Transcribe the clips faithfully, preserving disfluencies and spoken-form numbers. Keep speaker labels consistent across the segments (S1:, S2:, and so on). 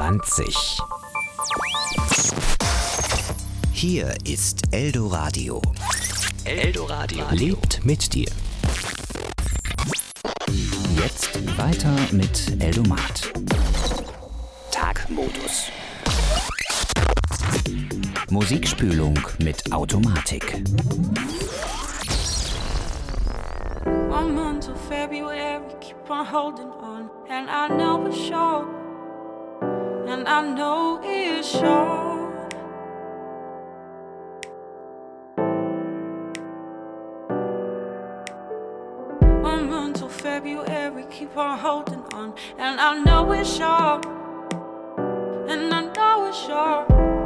S1: zwanzig. Hier ist Eldoradio. Eldoradio lebt mit dir. Jetzt weiter mit Eldomat. Tagmodus. Musikspülung mit Automatik.
S2: One month till February, keep on holding on. And I know it's short. And I know it's short. One month till February, keep on holding on. And I know it's short. And I know it's short.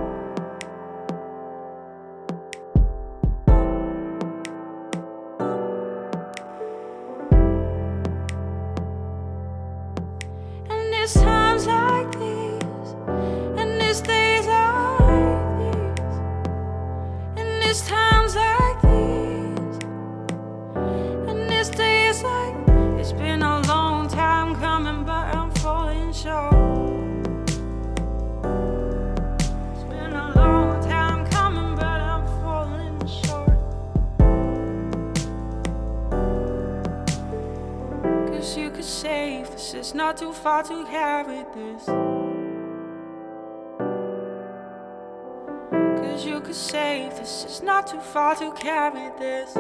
S2: It's times like these, and it's days like these, and it's times like these, and it's days like. It's been a long time coming, but I'm falling short. It's been a long time coming, but I'm falling short. 'Cause you could save this, it's not too far to carry this. 'Cause you could save this, it's not too far to carry this.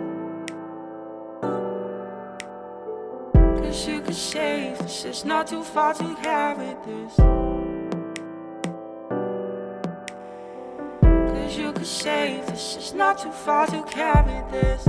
S2: 'Cause you could save this, it's not too far to carry this. 'Cause you could save this, it's not too far to carry this.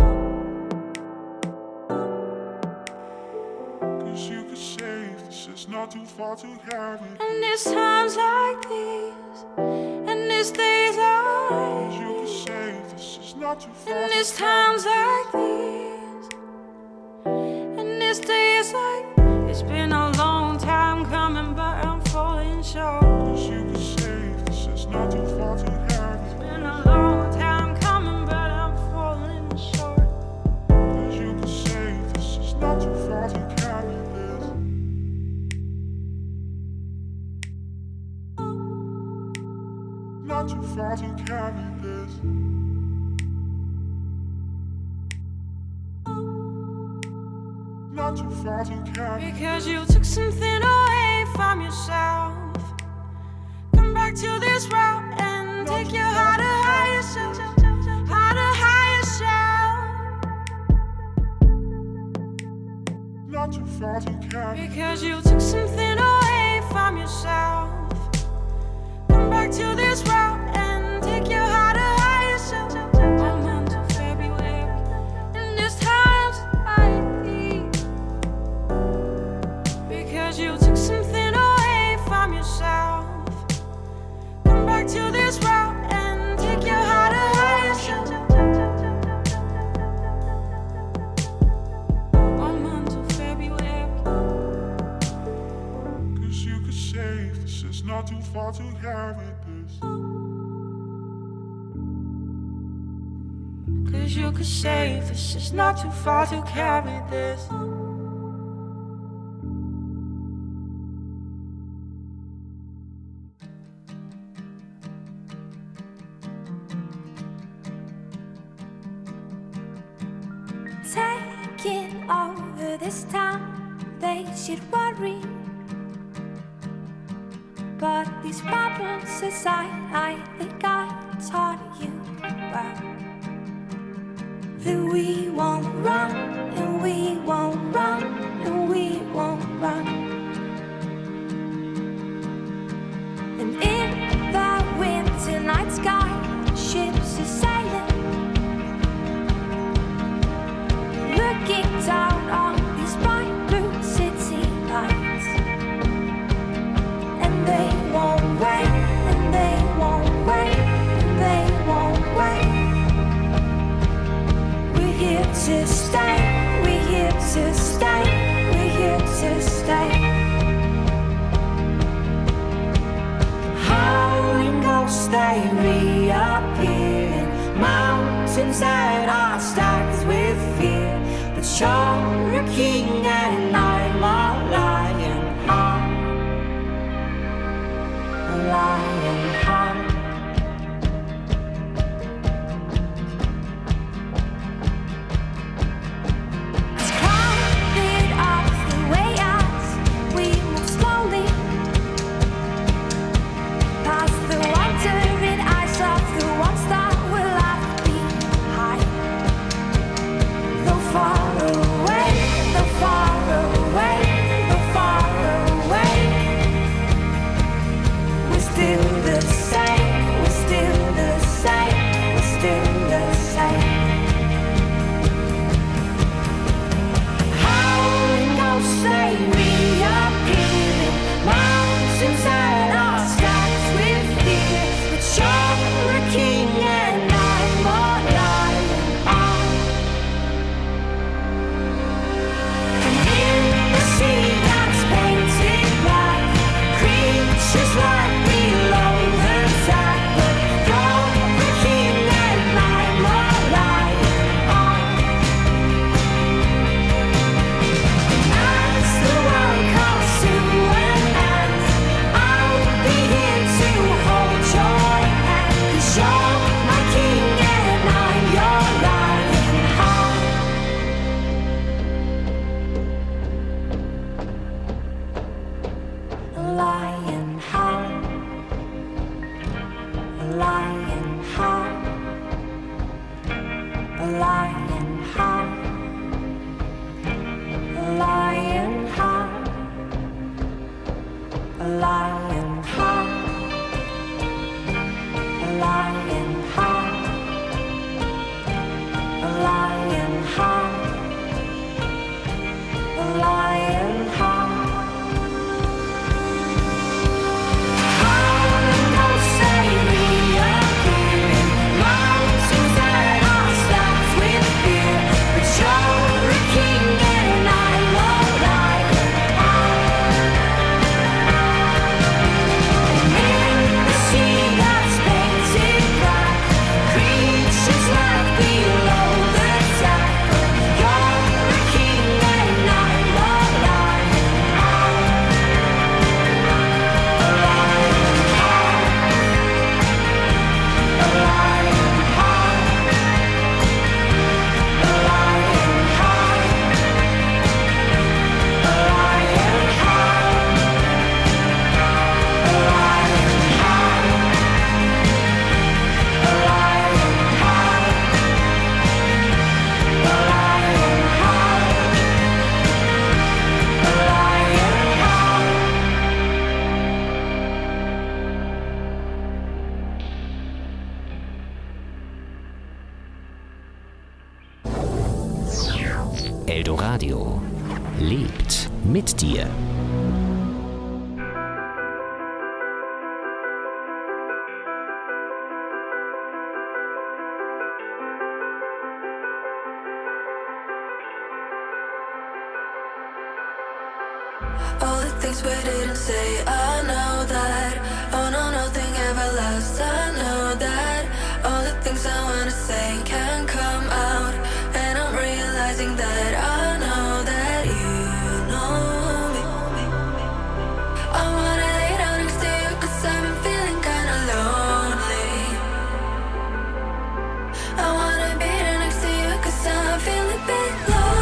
S3: Not too far to carry.
S2: And it's times like these, and it's days like
S3: you can say this is not too far.
S2: And it's times like these, and it's days like. It's been a long time coming, but I'm falling short.
S3: 'Cause you can say this is not too far to carry.
S2: It's been a long time coming, but I'm falling short.
S3: 'Cause you can say this is not too far to carry. Not too far to carry this. Not too far to carry.
S2: Because you took something away from yourself. Come back to this route and not take your heart to higher self. Heart to higher self.
S3: Not too far to carry.
S2: Because you took something away from yourself. Come back to this route and take your heart to higher self. One month till February, and there's times like these. Because you took something away from yourself. Come back to this route and take your heart to higher self. One month till February.
S3: 'Cause you could say this is not too far to carry this.
S2: 'Cause you could say this is not too far to carry this.
S4: Taking over this town, they should worry. But these problems aside, I think I taught you well. That we won't run, and we won't run, and we won't run. And in the winter night sky, ships are sailing, looking down on these bright blue city lights. And they won't wait, and they won't wait, and they won't wait. We're here to stay, we're here to stay, we're here to stay. Howling ghosts, they reappear. Mountains that are stacked with fear. But you're a king and I'm a lion heart.
S1: Eldoradio lebt mit dir.
S5: All the things we didn't say, I know that. Oh no, nothing ever lasts, I know that. All the things I wanna say can't come out, and I'm realizing that I know that you know me. I wanna lay down next to you, cause I've been feeling kinda lonely. I wanna be there next to you, cause I feel a bit lonely.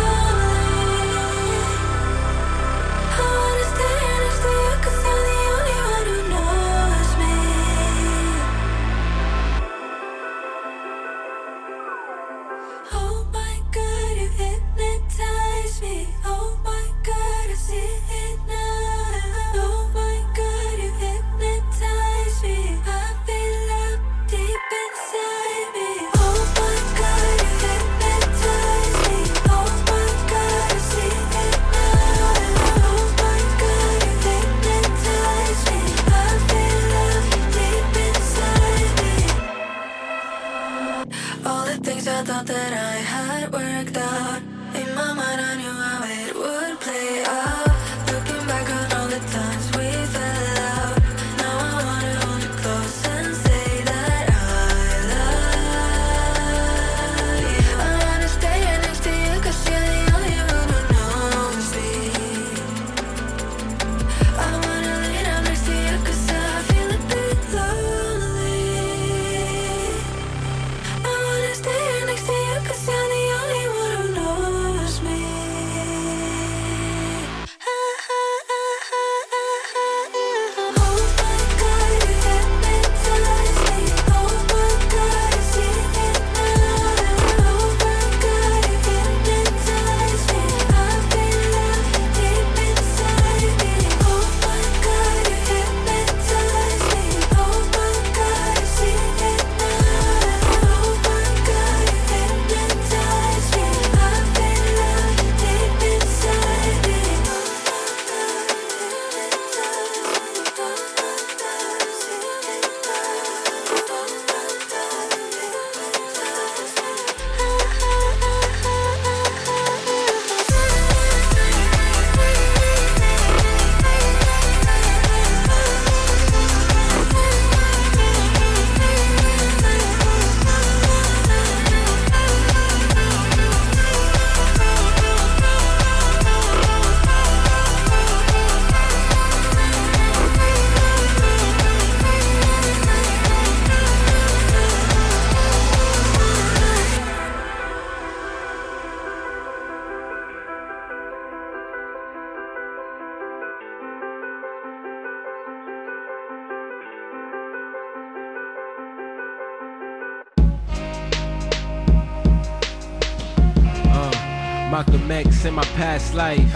S5: I thought that I had worked out. In my mind I knew how it would play out. Looking back on all the times we fell out, now I wanna hold you close and say that I love you. I wanna stay here next to you, cause you're the only one who knows me. I wanna lay down next to you, cause I feel a bit lonely. I wanna stay here next to you, cause you're the only one who knows me. Oh my God, you hypnotize me. Oh my God, I see it now. Oh my God, you hypnotize me. I feel love deep inside me. Oh my God, you hypnotize me. Oh my God, I see it now. Oh my God, you hypnotize me. I feel love deep inside me.
S6: Uh, Malcolm X in my past life.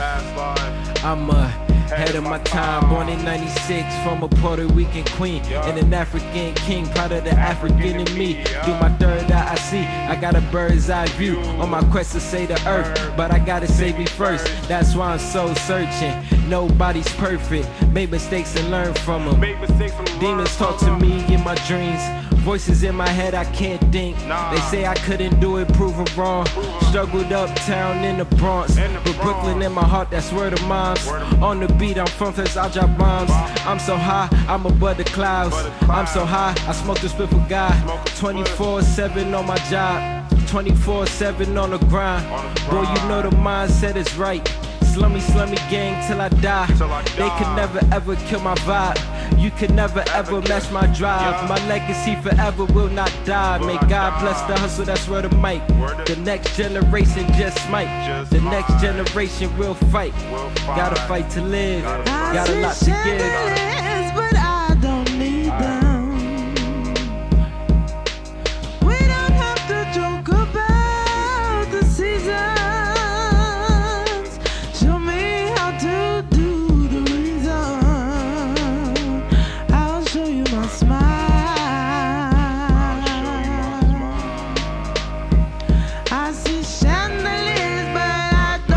S6: I'm ahead of my time. Born in ninety-six from a Puerto Rican queen and an African king. Proud of the African in me. Through my third eye I see. I got a bird's eye view on my quest to save the earth, but I gotta save me first. That's why I'm so searching. Nobody's perfect. Made mistakes and learn from them. Demons talk to me in my dreams. Voices in my head I can't think. They say I couldn't do it, proven wrong. Struggled uptown in the Bronx, but Brooklyn in my heart, that's where the moms. On the beat I'm from, first I drop bombs. I'm so high, I'm above the clouds. I'm so high, I smoke the split for God. twenty-four seven on my job, twenty-four seven on the grind. Boy, you know the mindset is right. Slummy, slummy gang till I die. They could never ever kill my vibe. You could never ever match my drive. My legacy forever will not die. May God bless the hustle, that's where the mic. The next generation just might. The next generation will fight. Gotta fight to live. Got a lot to give.
S7: But I don't need them. We don't have to joke about the seasons. Show me how to do the reason. I'll show you my smile. I see chandeliers, but I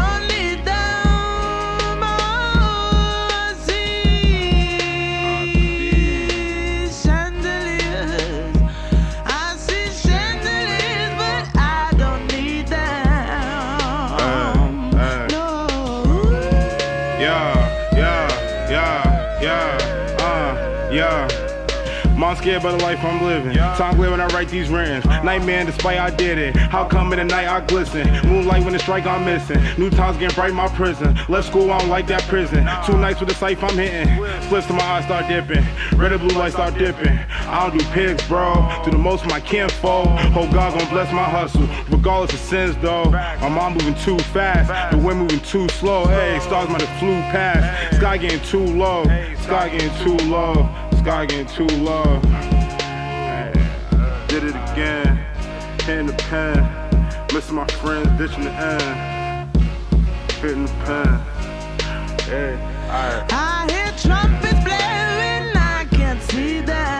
S8: scared by the life I'm living. Time glare when I write these rhymes. Nightmare despite I did it. How come in the night I glisten? Moonlight when the strike I'm missing. New times getting bright my prison. Left school I don't like that prison. Two nights with the safe I'm hitting. Splits to my eyes start dipping. Red and blue lights start dipping. I don't do pigs, bro. Do the most of my kinfolk. Hope God gon' bless my hustle. Regardless of sins though. My mom moving too fast. The wind moving too slow. Hey, stars might have flew past. Sky getting too low. Sky getting too low. Sky getting too low. Hey, did it again. Hitting the pen. Missing my friends, ditching the end. Hitting the pen. Hey, alright.
S7: I hear trumpets blaring, I can't see them.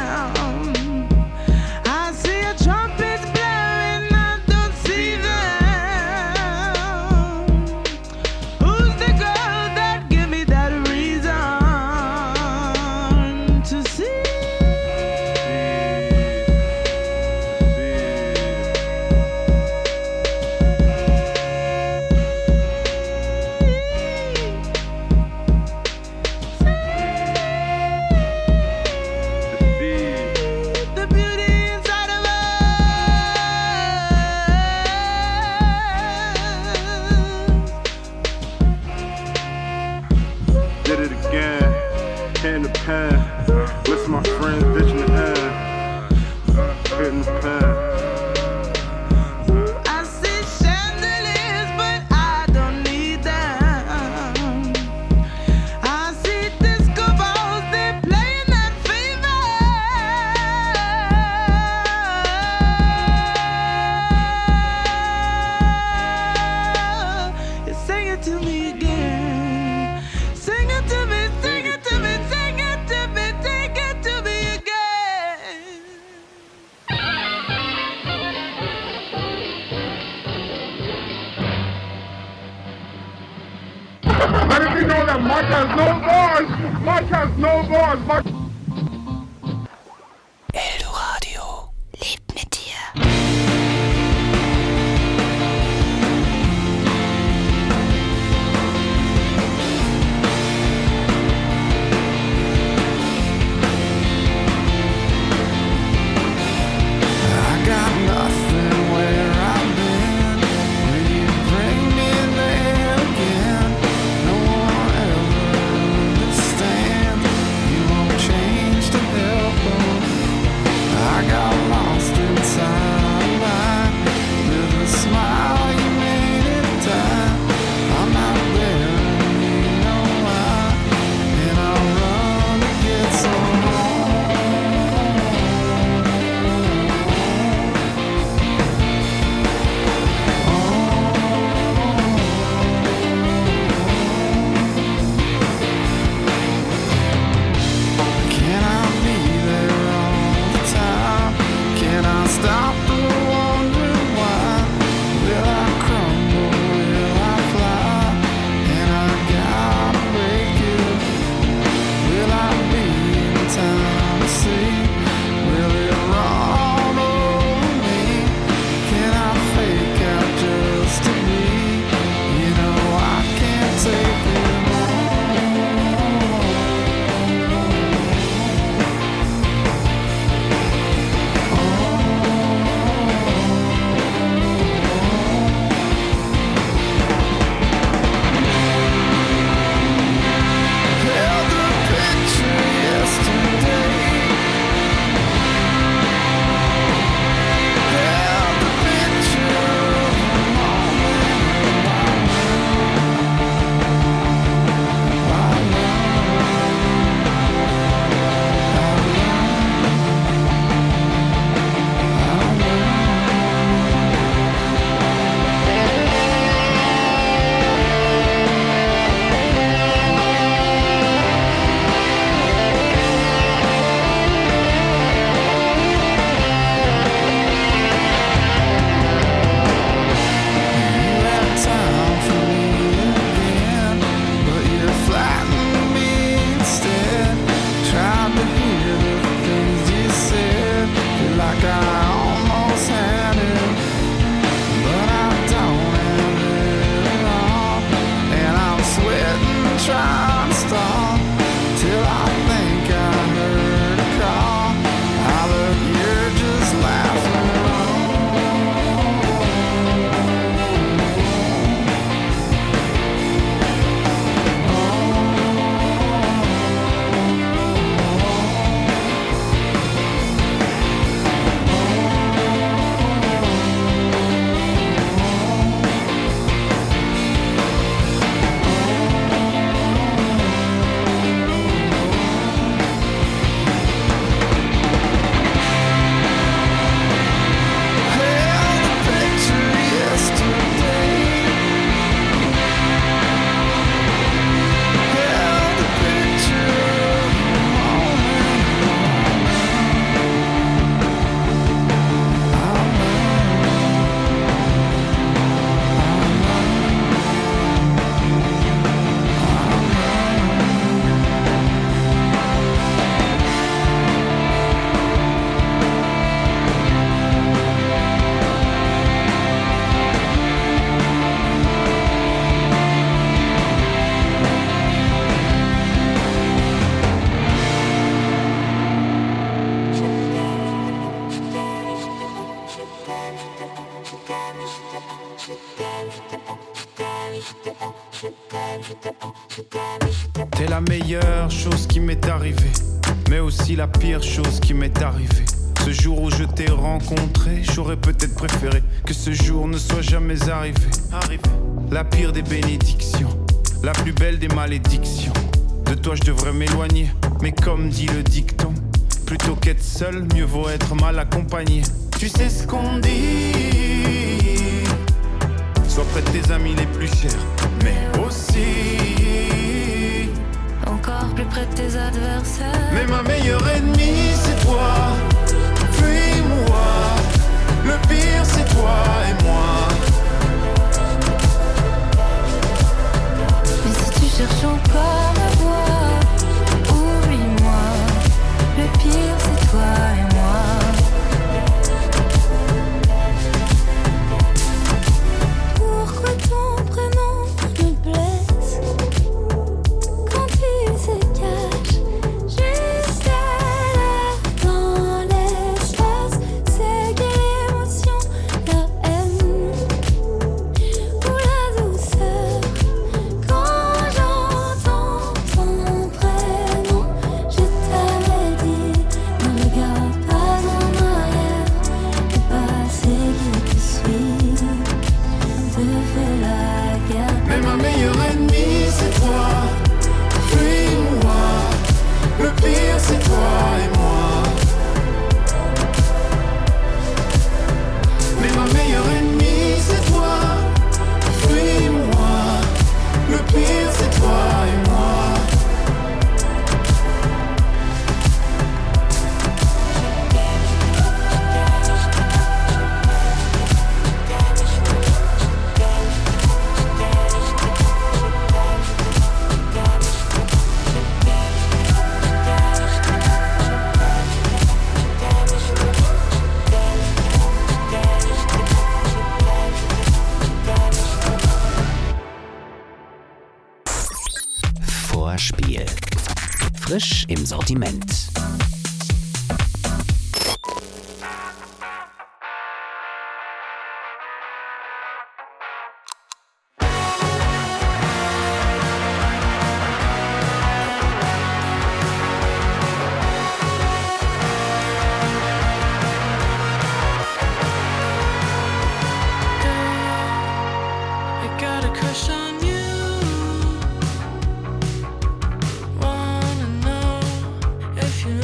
S7: I see a trumpets blaring, I don't see them. Who's the girl that give me that reason to see? The beauty inside of us.
S8: Did it again. Hitting the pen. Listen my friends, ditching the end. Hitting the pen.
S7: I see chandeliers, but I don't need them. I see disco balls, they're playing that fever. You sing it to me again. Sing it to me, sing it to me, sing it to me, sing it to me again.
S8: Let it be known that Mark has no bars. Mark has no bars. Mark
S1: Eldoradio.
S2: Lebt mit dir.
S9: I got nothing where I've been. Will you bring me there again? No one ever understands. You won't change. T'es la meilleure chose qui m'est arrivée, mais aussi la pire chose qui m'est arrivée. Ce jour où je t'ai rencontré, j'aurais peut-être préféré que ce jour ne soit jamais arrivé. Arrivé. La pire des bénédictions, la plus belle des malédictions. De toi je devrais m'éloigner, mais comme dit le dicton, plutôt qu'être seul, mieux vaut être mal accompagné. Tu sais ce qu'on dit, sois près de tes amis les plus chers, mais aussi
S5: encore plus près de tes adversaires.
S9: mais ma meilleure ennemie c'est toi. Fuis-moi, le pire c'est toi et moi.
S5: Mais si tu cherches encore à voir, oublie-moi. Le pire c'est toi et moi. Pourquoi ton prénom me blesse quand tu se caches juste là dans l'espace? C'est quelle émotion, la haine ou la douceur? Quand j'entends ton prénom, je t'avais dit, ne regarde pas en arrière. Le passé qui te suit te fait la guerre.
S9: Mais ma meilleure ennemie c'est toi. Fuis-moi, le pire c'est toi et moi. Mais ma meilleure ennemie c'est toi. Fuis-moi, le pire c'est toi et moi.
S1: Vorspiel. Frisch im Sortiment.
S2: I got a crush on you. Wanna know if you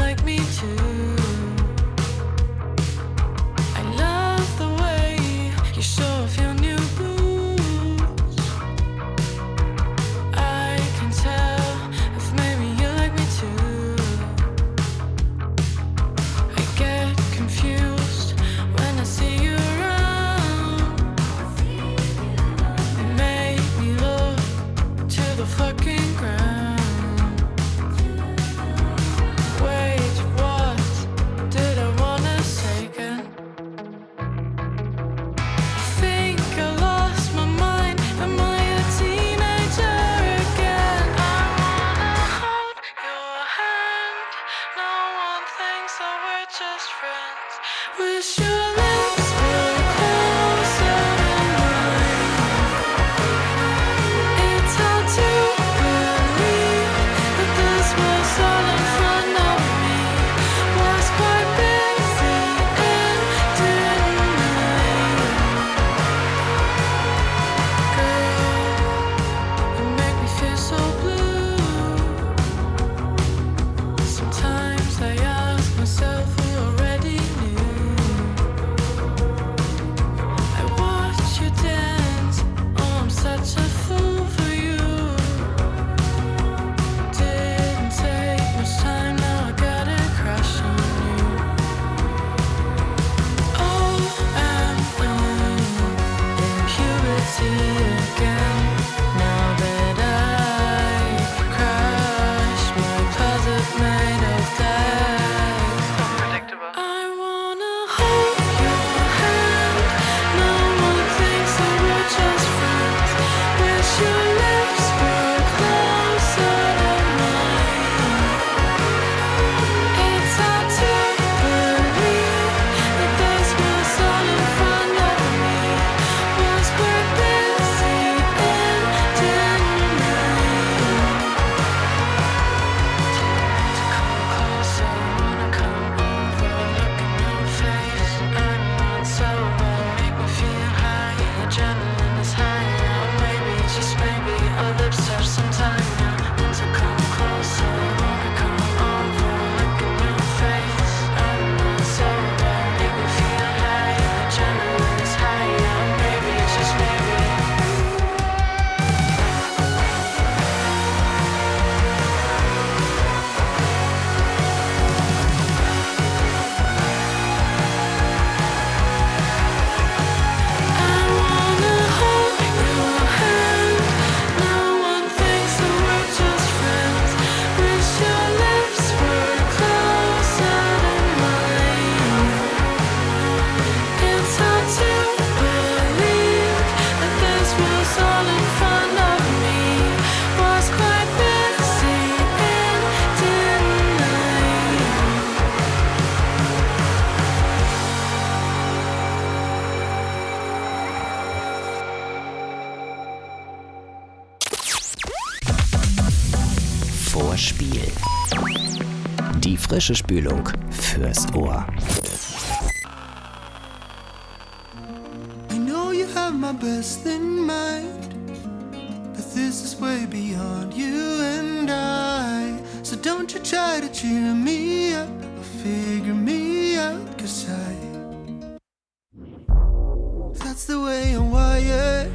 S1: Hörspiel. Die frische Spülung fürs Ohr.
S10: I know you have my best in mind, but this is way beyond you and I. So don't you try to cheer me up or figure me out, 'cause I, that's the way I'm wired.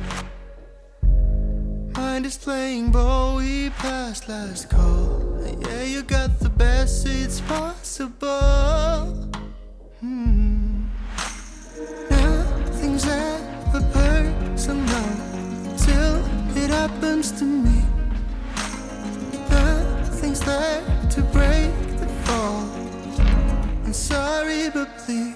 S10: Mind is playing Bowie past last call. Yeah, you got the best seats possible. Hmm. Nothing's ever personal till it happens to me. Nothing's there to break the fall. I'm sorry, but please,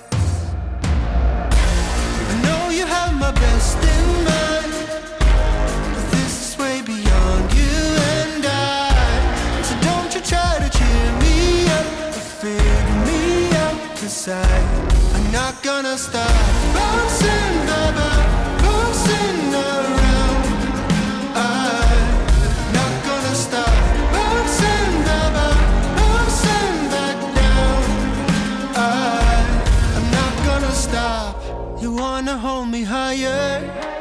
S10: I know you have my best in mind, but this is way beyond you and I. So don't you try to cheer me up or figure me out, 'cause I, I'm not gonna stop bouncing, baby, bouncing around. I'm not gonna stop bouncing, baby, bouncing back down. I, I'm not gonna stop. You wanna hold me higher?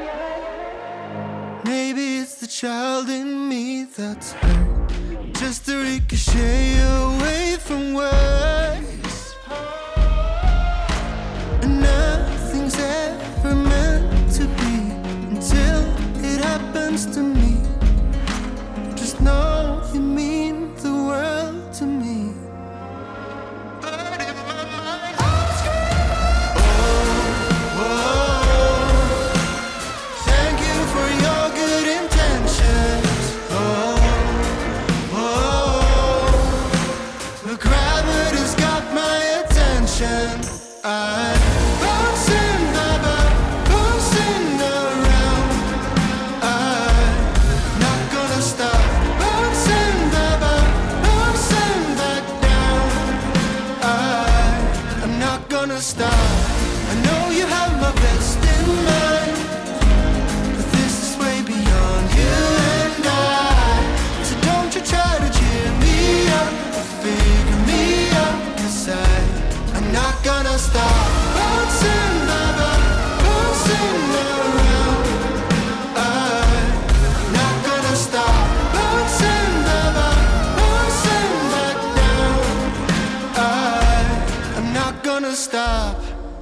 S10: Maybe it's the child in me that's hurt, just to ricochet away from words. And nothing's ever meant to be until it happens to me. Just know you mean the world to me. But in my mind, I'm screaming. Oh, oh, thank you for your good intentions. Oh, oh, the gravity's got my attention. I'm bouncing, baby, bouncing around. I'm not gonna stop bouncing, baby, bouncing back down. I, I'm not gonna stop. I know you have my best in mind, but this is way beyond you and I. So don't you try to cheer me up or figure me out, 'cause I, I'm not gonna stop bouncing, baby, bouncing around. I'm not gonna stop bouncing, baby, bouncing back down. I, I'm not gonna stop.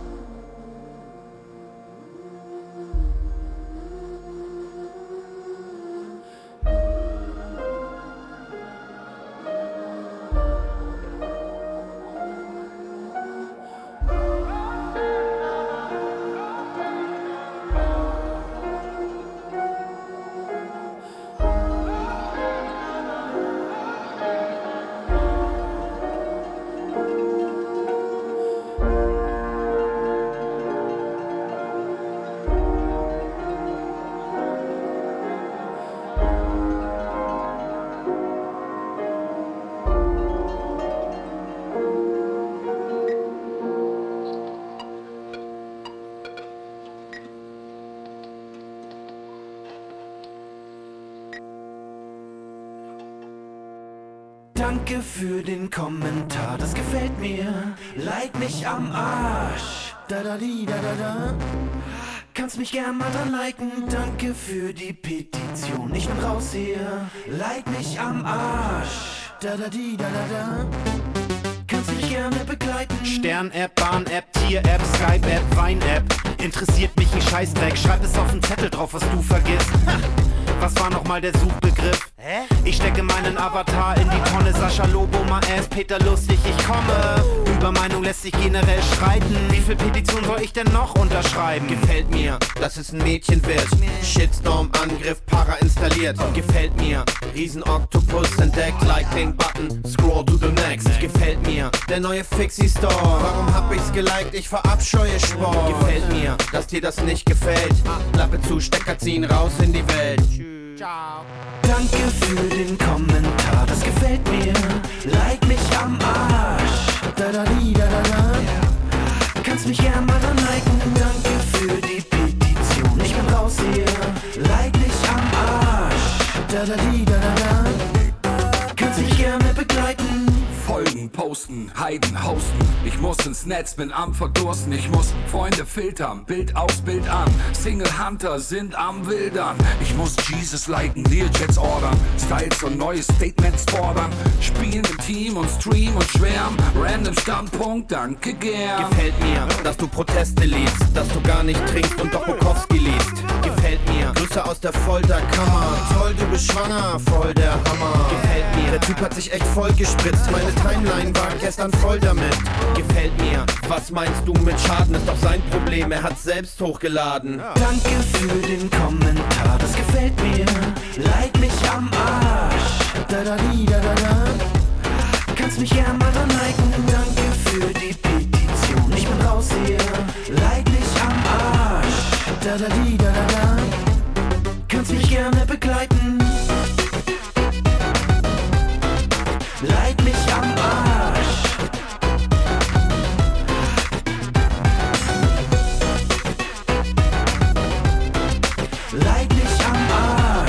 S11: Danke für den Kommentar, das gefällt mir. Like mich am Arsch. Da da di da da da. Kannst mich gern mal dran liken. Danke für die Petition. Ich bin raus hier. Like mich am Arsch. Da da di da da da. Kannst mich gerne begleiten.
S12: Stern-App, Bahn-App, Tier-App, Skype-App, Wein-App. Interessiert mich ein Scheißdreck. Schreib es auf den Zettel drauf, was du vergisst. Was war nochmal der Suchbegriff? Hä? Ich stecke meinen Avatar in die Tonne. Sascha Lobo, my ass, Peter Lustig, ich komme. Über Meinung lässt sich generell streiten. Wie viel Petition soll ich denn noch unterschreiben? Gefällt mir, dass es ein Mädchen wird. Shitstorm, Angriff, Para installiert. Gefällt mir, Riesen-Oktopus entdeckt. Like den Button, scroll to the next. Gefällt mir, der neue Fixie-Store. Warum hab ich's geliked? Ich verabscheue Sport. Gefällt mir, dass dir das nicht gefällt. Klappe zu, Stecker ziehen, raus in die Welt. Ciao.
S11: Danke für den Kommentar, das gefällt mir. Like mich am Arsch. Da da di da da da. Kannst mich gern mal dran liken. Danke für die Petition. Ich bin raus hier. Like mich am Arsch. Da da di da da da. Kannst mich gern
S13: Heiden hosten. Ich muss ins Netz, bin am Verdursten. Ich muss Freunde filtern, Bild aus, Bild an. Single Hunter sind am Wildern. Ich muss Jesus liken, Learjets ordern. Styles und neue Statements fordern. Spielen im Team und stream und schwärmen. Random Standpunkt, danke gern.
S12: Gefällt mir, dass du Proteste liest, dass du gar nicht trinkst und doch Bukowski liest. Gefällt mir, Grüße aus der Folterkammer. Toll, du bist schwanger, voll der Hammer. Gefällt mir, der Typ hat sich echt voll gespritzt. Meine Timeline war gestern voll damit. Gefällt mir, was meinst du mit Schaden? Ist doch sein Problem, er hat's selbst hochgeladen. Ja. Danke für den Kommentar, das gefällt mir. Like mich am Arsch. Da da di, da da da. Kannst mich gern mal dran liken. Danke für die Petition. Ich bin raus hier. Like mich am Arsch. Da da di, da da da. Kannst mich gerne begleiten. Like mich am Arsch. Like mich am Arsch.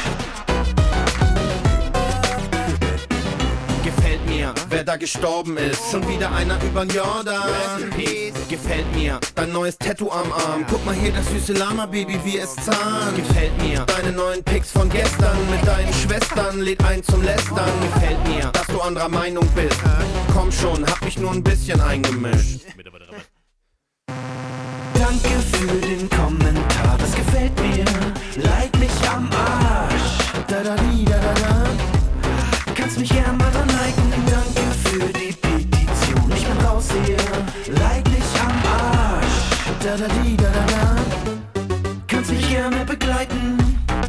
S12: Gefällt mir, wer da gestorben ist. Schon wieder einer übern Jordan. Gefällt mir, dein neues Tattoo am Arm. Guck mal hier, das süße Lama-Baby, wie es zahnt. Gefällt mir, deine neuen Pics von gestern. Mit deinen Schwestern, lädt ein zum Lästern. Gefällt mir, dass du anderer Meinung bist. Komm schon, hab mich nur ein bisschen eingemischt. Danke für den Kommentar, das gefällt mir. Like mich am Arsch. Da da di, da da da. Kannst mich gern mal dran liken. Danke für die Petition. Ich bin raus hier. Like mich am Arsch. Da da di, da da da. Kannst mich gerne begleiten.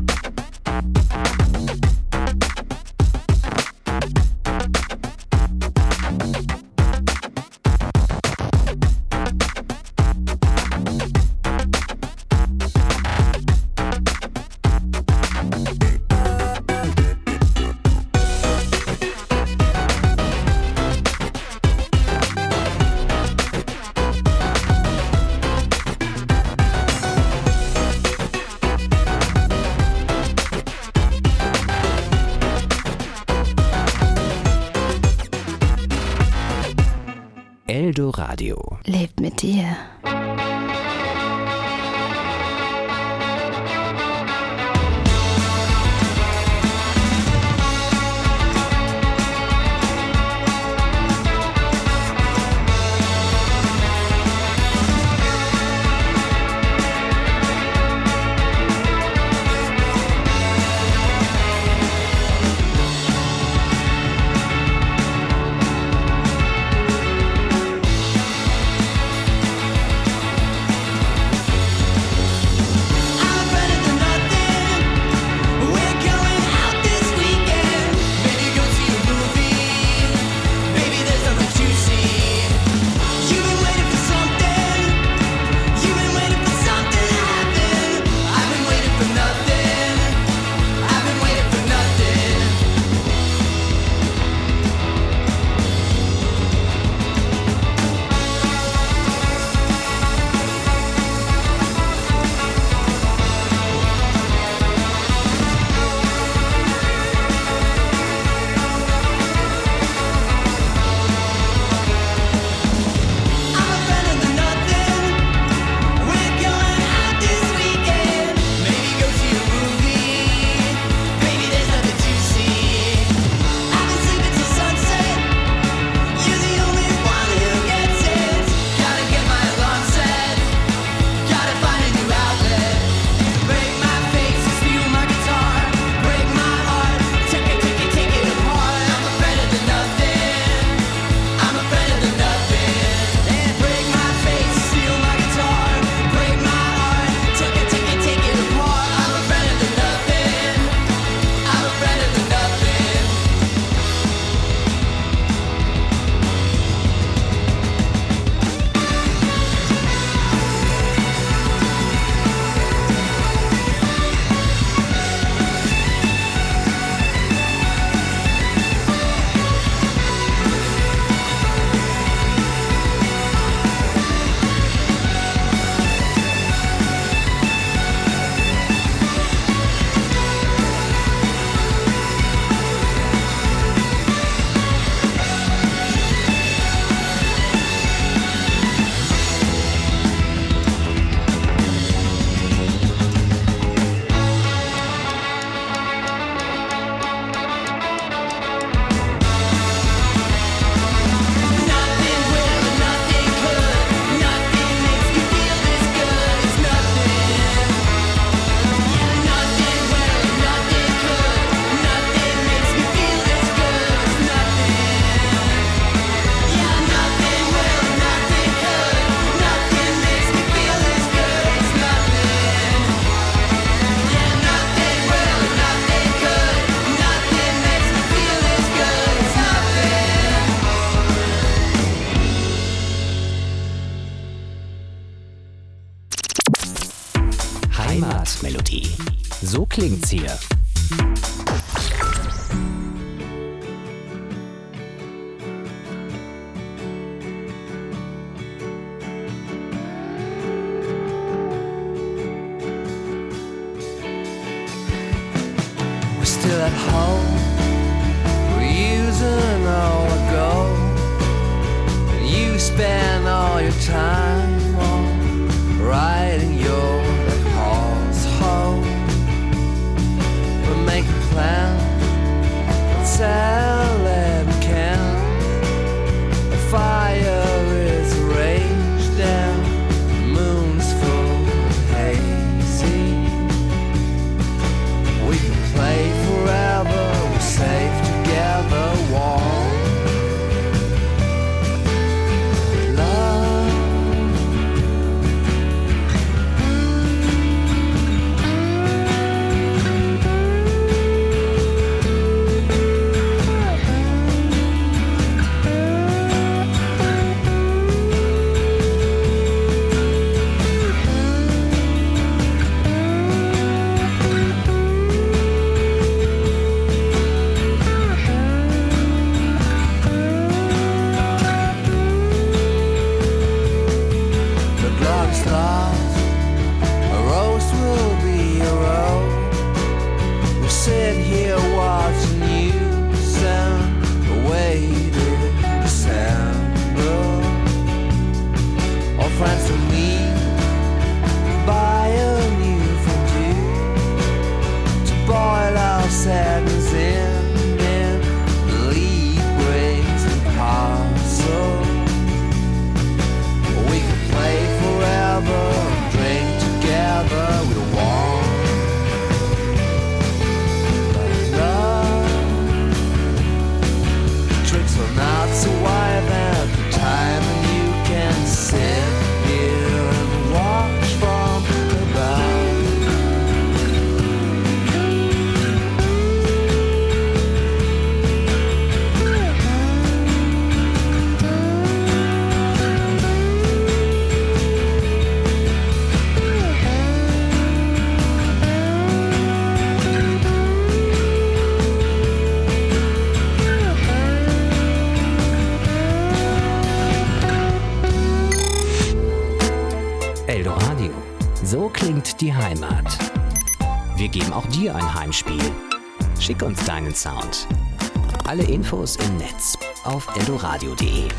S1: Eldoradio
S14: lebt mit dir.
S1: Heimatmelodie. So klingt's hier.
S10: We're still at home. We're using all our gold. You spend all your time on riding your horse home. We'll make a plan. Tell them can. The fire is raged down. The moon's full of hazy. We can play forever. We're safe together. Warm.
S1: Eldoradio. So klingt die Heimat. Wir geben auch dir ein Heimspiel. Schick uns deinen Sound. Alle Infos im Netz auf eldoradio punkt de.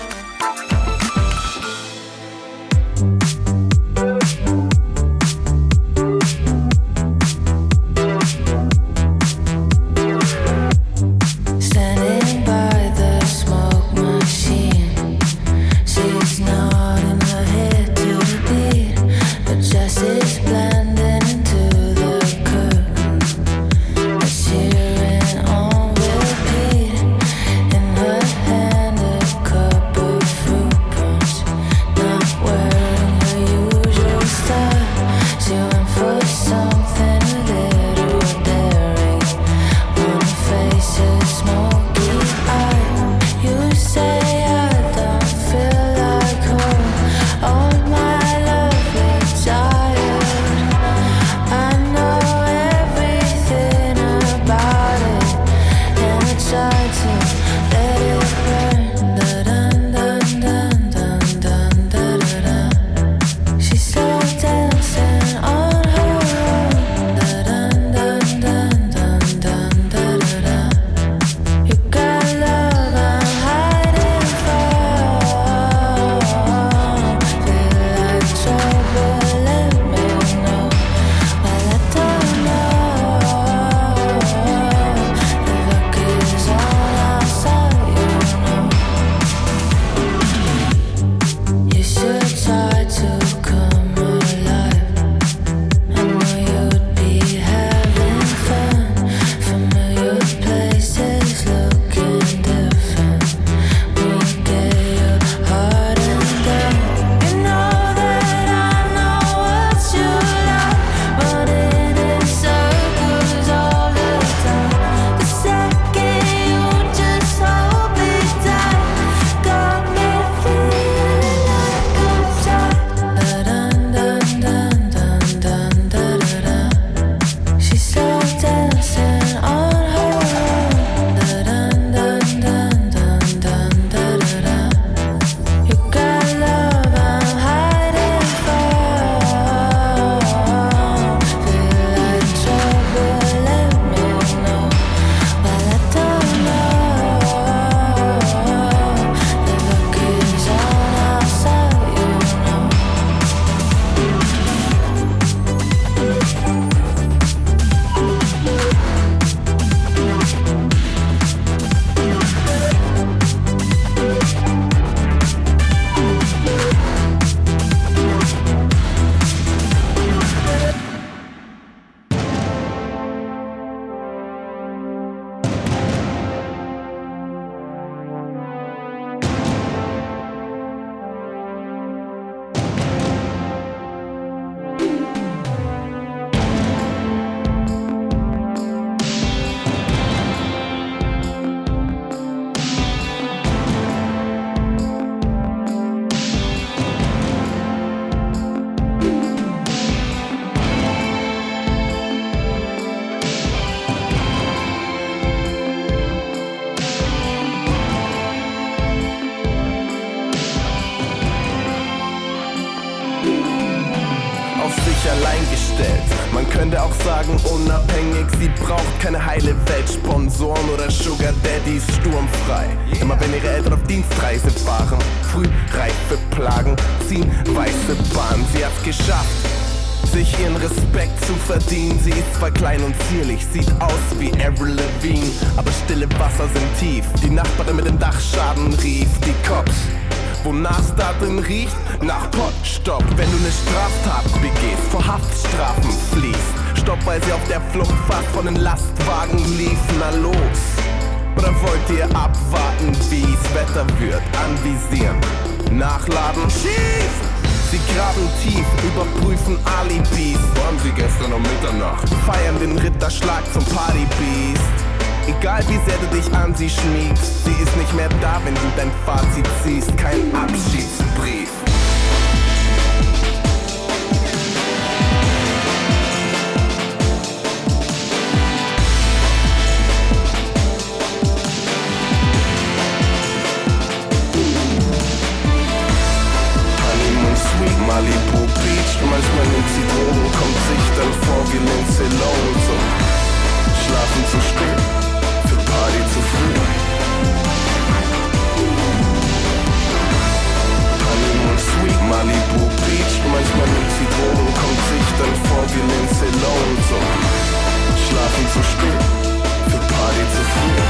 S5: Standing by the smoke machine, she's nodding her head to the beat. The justice blending into the curtain, a cheering on repeat. In her hand a cup
S14: allein gestellt. Man könnte auch sagen unabhängig, sie braucht keine heile Welt, Sponsoren oder Sugar Daddies, sturmfrei. Immer wenn ihre Eltern auf Dienstreise fahren, früh reife Plagen, ziehen weiße Bahn. Sie hat's geschafft, sich ihren Respekt zu verdienen. Sie ist zwar klein und zierlich, sieht aus wie Avril Lavigne, aber stille Wasser sind tief. Die Nachbarin mit dem Dachschaden rief die Cops. Wonach's da drin riecht? Nach Potstopp. Wenn du ne Straftat begehst, vor Haftstrafen fließt. Stopp, weil sie auf der Flucht fast von den Lastwagen lief. Na los. Oder wollt ihr abwarten, wie's Wetter wird? Anvisieren, nachladen, schießen. Sie graben tief, überprüfen Alibis. Waren sie gestern um Mitternacht? Feiern den Ritterschlag zum Partybeast. Egal wie sehr du dich an sie schmiegst, sie ist nicht mehr da, wenn du dein Fazit ziehst. Kein Abschiedsbrief. Honeymoon Sweet, Malibu Beach. Manchmal nimmt sie Drogen, kommt sich dann vor wie Lindsay Lohan zum Schlafen zu spät. Party zu früh. Honeymoon Sweet, Malibu Beach. Manchmal nimmt sie Drogen, kommt sich dann vor wie Lindsay Lohan zum Schlafen zu spät, für Party zu früh.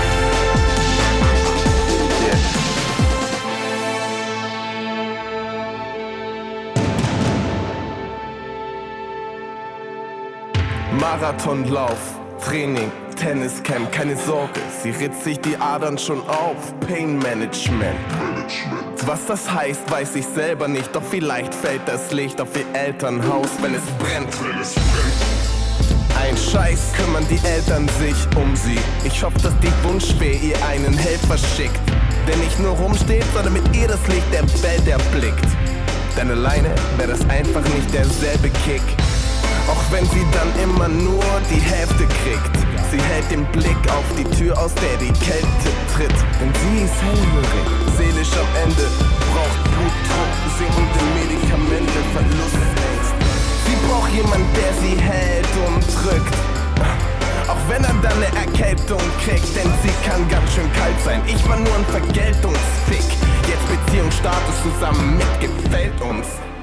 S14: Yeah. Marathonlauf, Training, Tenniscamp, keine Sorge, sie ritzt sich die Adern schon auf. Pain Management. Was das heißt, weiß ich selber nicht, doch vielleicht fällt das Licht auf ihr Elternhaus, wenn es brennt. Ein Scheiß, kümmern die Eltern sich um sie. Ich hoffe, dass die Wunschfee ihr einen Helfer schickt, der nicht nur rumsteht, sondern mit ihr das Licht der Welt erblickt. Denn alleine wäre das einfach nicht derselbe Kick. Auch wenn sie dann immer nur die Hälfte kriegt. Sie hält den Blick auf die Tür, aus der die Kälte tritt. Denn sie ist hellhörig, seelisch am Ende. Braucht Blutdruck, sinkende Medikamente, Verlustängst. Sie braucht jemand, der sie hält und drückt. Auch wenn er dann eine Erkältung kriegt, denn sie kann ganz schön kalt sein. Ich war nur ein Vergeltungsfick. Jetzt Beziehungsstatus zusammen mit gefällt uns.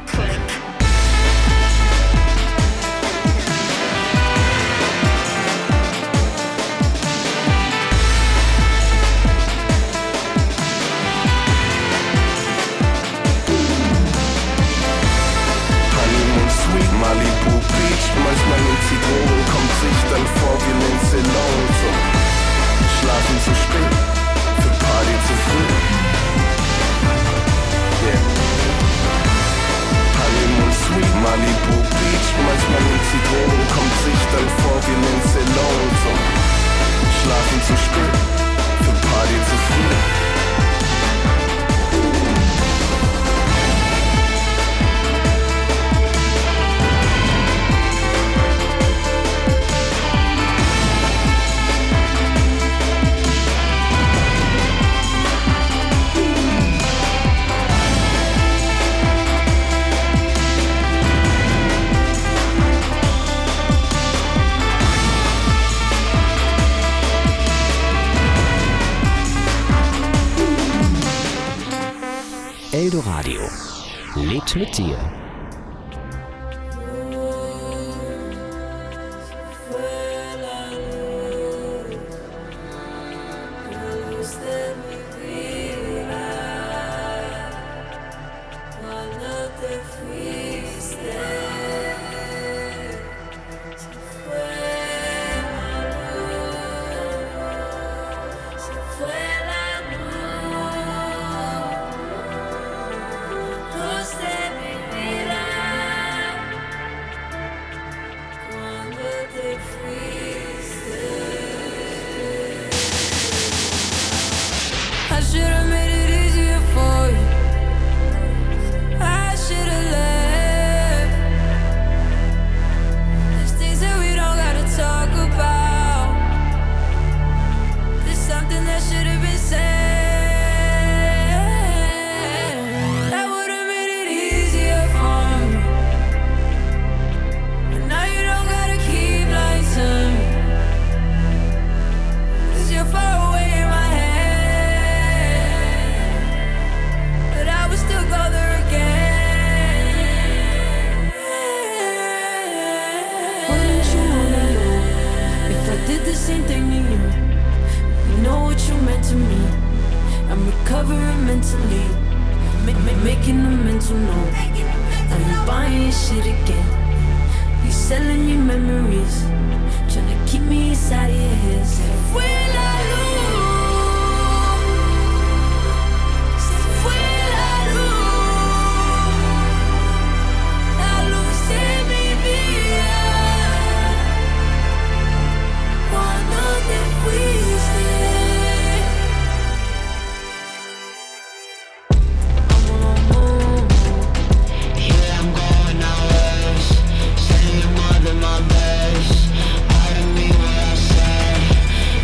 S14: Malibu Beach, manchmal nimmt sie Drogen, kommt sich dann vor wie Lindsay Lohan zum Schlafen zu spät, für Party zu früh. Yeah. Honeymoon Sweet, Malibu Beach, manchmal nimmt sie Drogen, kommt sich dann vor wie Lindsay Lohan zum Schlafen zu spät, für Party zu früh.
S1: Eldoradio lebt mit dir.
S5: Usted me did the same thing to you. You know what you meant to me. I'm recovering mentally, ma- ma- making a mental note. Now you buying your shit again. You selling your memories, trying to keep me inside of your head. Se fue la luz, se fue la luz, la luz de mi vida. Cuando te fuiste.
S10: My best, I didn't mean what I said.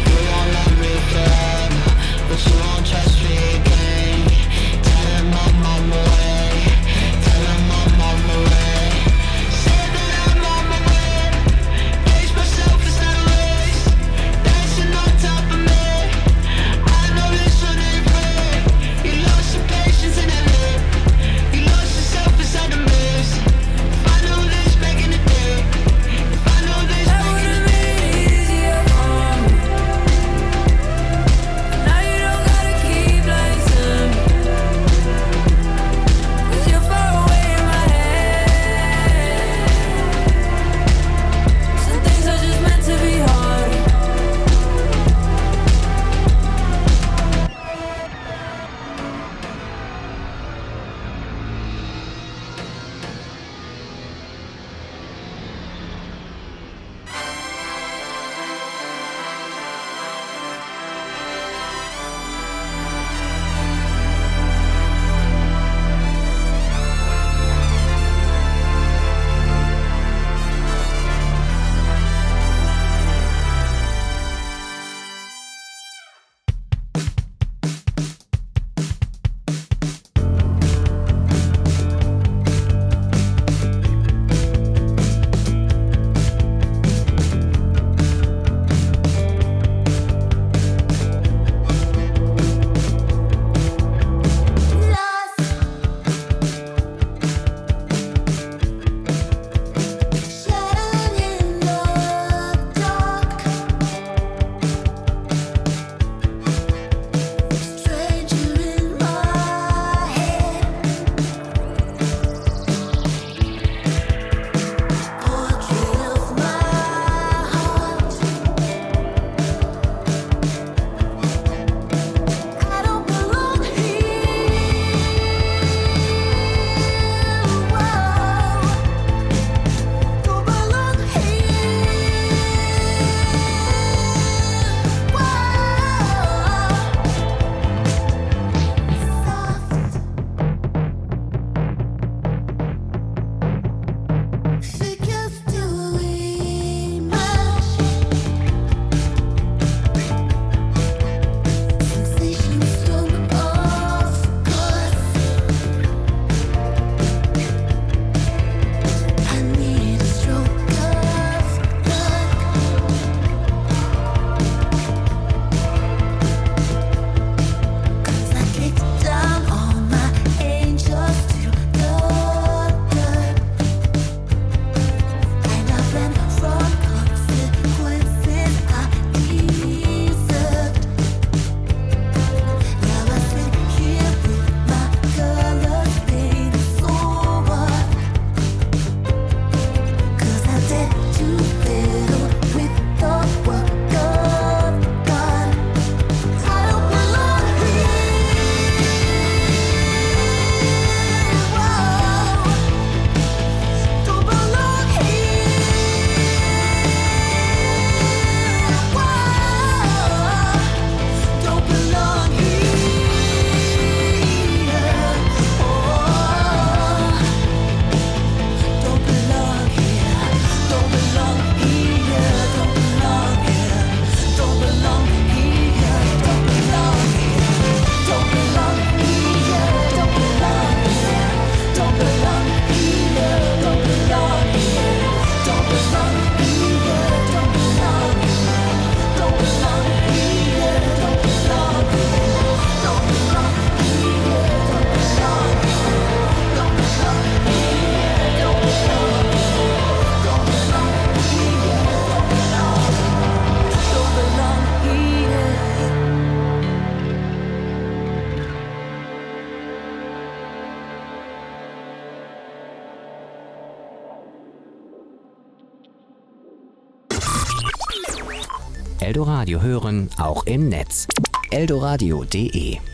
S1: Eldoradio hören, auch im Netz. eldoradio punkt de